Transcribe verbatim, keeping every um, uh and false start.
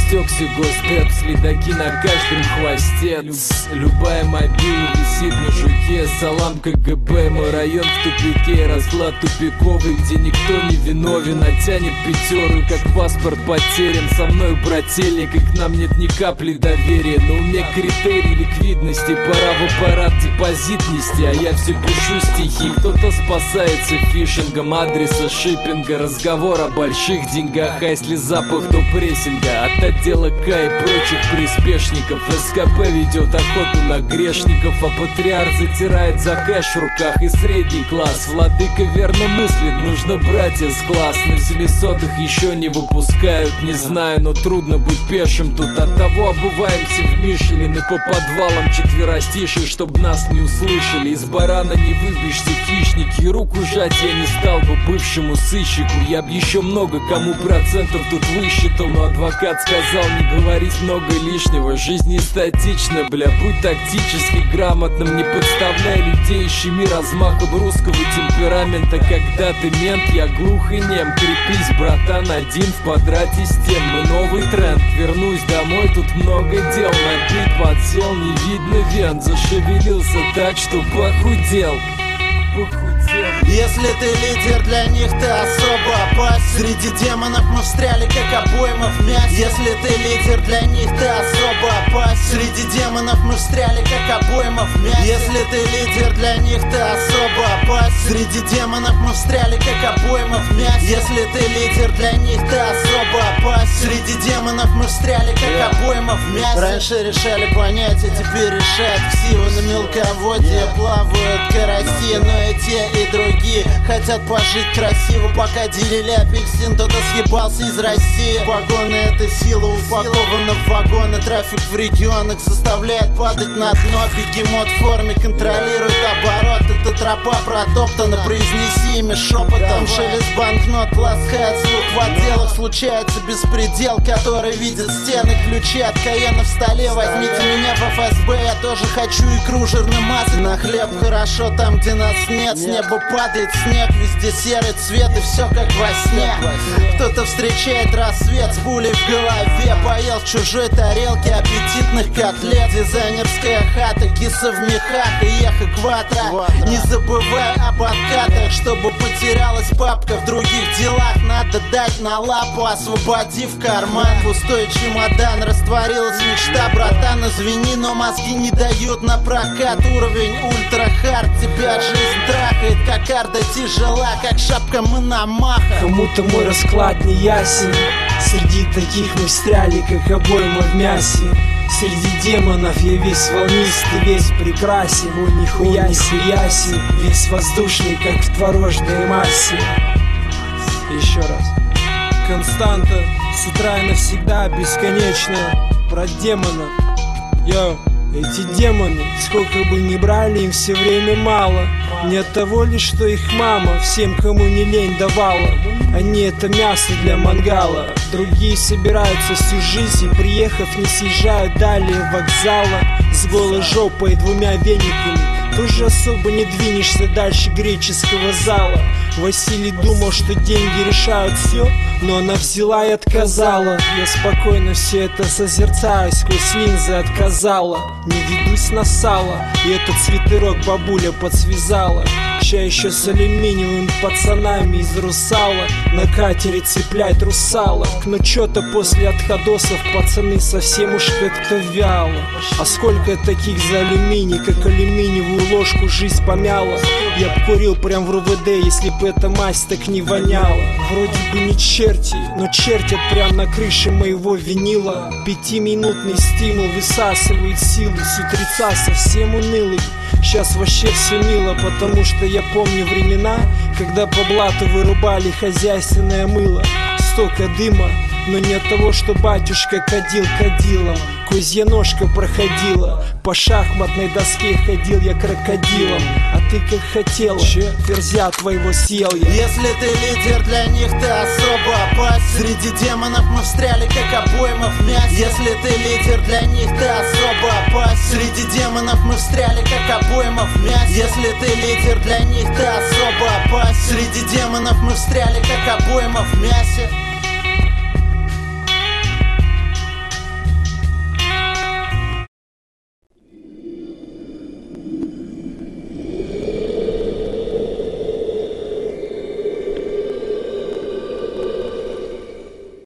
растекся госдеп, следаки на каждом хвосте. Любая мобила висит на жуке. Салам КГБ, мой район в тупике. Разлад тупиковый, где никто не виновен, а тянет пятеру, как паспорт потерян. Со мной брательник, и к нам нет ни капли доверия. Но у меня критерий ликвидности, пора в аппарат депозит нести. А я все пишу стихи, кто-то спасается фишингом адреса шиппинга. Разговор о больших деньгах, а если запах, то прессинга. От отдела К и прочих приспешников. СКП ведет охоту на грешников, а патриарх затирает за кэш в руках. И средний класс, владыка верно мыслит, нужно брать из класс. На семисотых еще не выпускают, не знаю, но трудно быть пешим тут. От того обуваемся в Мишелин и по подвалам четверостишей, чтоб нас не услышали. Из барана не выбьешься, хищники, руку жать я не стал бы бывшему сыщику. Я б еще много кому процентов тут высчитал, но адвокат сказал не говорить много лишнего. Жизнь не статична, бля, будь тактически грамотным, не подставляй людей, щеми размахом русского темперамента. Когда ты мент, я глух и нем. Крепись, братан, один в квадрате стен. Мы новый тренд, вернусь домой, тут много дел. На бит подсел, не видно вен. Зашевелился так, что похудел. Если ты лидер, для них ты особо опасен. Среди демонов мы встряли, как обойма в мясе. Если ты лидер, для них ты особо опасен. Среди демонов мы встряли, как обойма в мясе. Если ты лидер, для них ты особо опасен. Среди демонов мы встряли, как обойма в мясе. Если ты лидер, для них ты особо опасен. Среди демонов мы встряли, как обойма в мясе. Раньше решали понять, а теперь решают ксивы. На мелководье плавают караси, но и те, и другие хотят пожить красиво. Пока делили апельсин, кто-то съебался из России. Погоны — это сила, упакована в вагоны. Трафик в регионах заставляет падать на дно. Бегемот в форме контролирует оборот. Эта тропа протоптана, произнеси имя шепотом. Шелест банкнот ласкает слух в отделах. Случается беспредел, который видит стены. Ключи от Каена в столе. Возьмите меня в эф эс бэ, я тоже хочу икру жирной массы. На хлеб хорошо там, где нас нет. С неба падает снег, везде серый цвет, и все как во сне. Кто-то встречает рассвет с пулей в голове. Поел в чужой тарелке аппетитных котлет. Дизайнерская хата, киса в мехах и эхо квадра. Не забывай об откатах, чтобы потерялась папка в других делах. Надо дать на лапу, освободив карман. Пустой чемодан, растворилась мечта. Братан, извини, но мозги не дают на прокат. Уровень ультра-хард, тебя жизнь трахает, как арда тяжела, как шапка Мономаха. Кому-то мой расклад не ясен. Среди таких мы встряли, как обойма в мясе. Среди демонов я весь волнистый, весь прекрасен. Ой, нихуя, нихуясен. Весь воздушный, как в творожной массе. Еще раз. Константа, с утра и навсегда, бесконечно. Про демона. Йоу. Эти демоны, сколько бы ни брали, им все время мало. Не от того ли, что их мама всем, кому не лень, давала. Они — это мясо для мангала. Другие собираются всю жизнь и, приехав, не съезжают далее вокзала. С голой жопой и двумя вениками тоже особо не двинешься дальше греческого зала. Василий думал, что деньги решают все, но она взяла и отказала. Я спокойно все это созерцаю, сквозь линзы отказала. Не ведусь на сало, и этот свитерок бабуля подсвязала. Ща еще с алюминиевыми пацанами из Русала на катере цеплять русалок. Но чё-то после отходосов пацаны совсем уж как-то вяло. А сколько таких за алюминий, как алюминиевую ложку жизнь помяла. Я б курил прям в эр вэ дэ, если б эта мазь так не воняла. Вроде бы не черти, но чертят прям на крыше моего винила. Пятиминутный стимул высасывает силы, с утреца совсем унылый. Сейчас вообще все мило, потому что я помню времена, когда по блату вырубали хозяйственное мыло. Столько дыма, но не от того, что батюшка кадил кадилом. Козья ножка проходила, по шахматной доске ходил я крокодилом. А ты как хотел, че? Ферзя твоего съел я. Если ты лидер, для них ты особо опасен. Среди демонов мы встряли, как обойма в мясе. Если ты лидер, для них ты особо опасен. Среди демонов мы встряли, как обойма в мясе. Если ты лидер, для них ты особо опасен. Среди демонов мы встряли, как обойма в мясе.